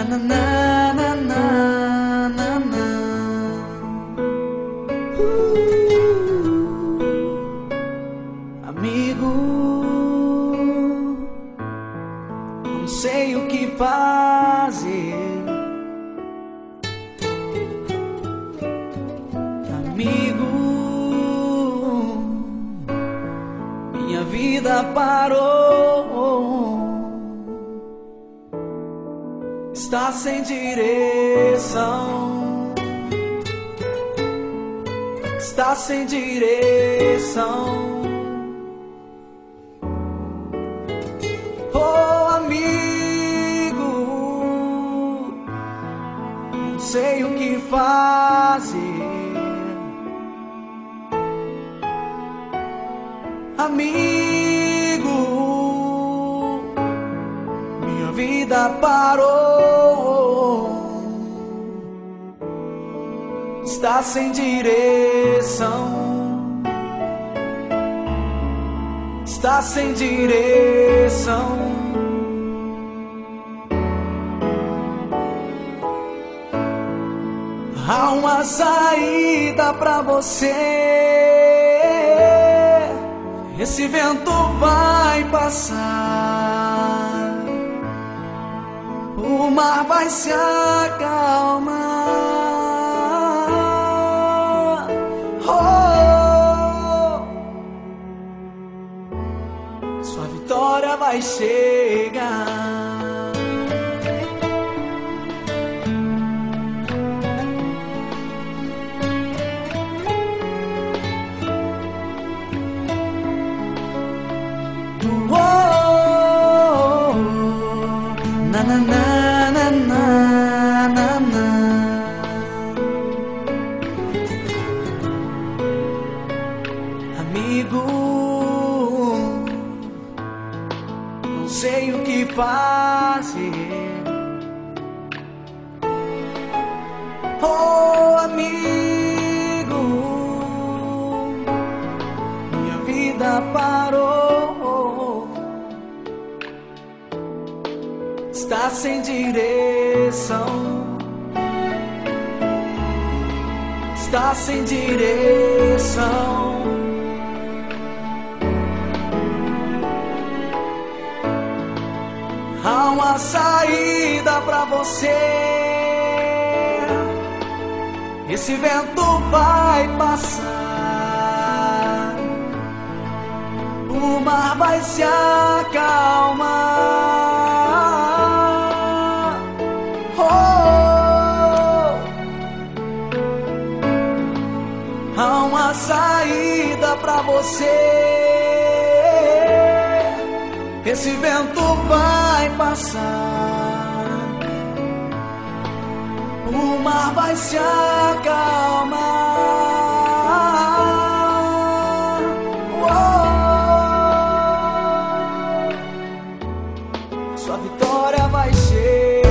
na, na, na, na, na, na. Amigo, não sei o que fazer. Amigo, minha vida parou, está sem direção, está sem direção. Oh, amigo, não sei o que fazer. Amigo, minha vida parou, está sem direção, está sem direção. Há uma saída pra você. Esse vento vai passar, o mar vai se acalmar. Oh, sua vitória vai chegar. Na, na, na, na, na, na, na. Amigo, não sei o que fazer. Oh, amigo, minha vida parou, está sem direção, está sem direção. Há uma saída pra você. Esse vento vai passar, o mar vai se acalmar. Há uma saída pra você. Esse vento vai passar, o mar vai se acalmar. Oh, sua vitória vai chegar.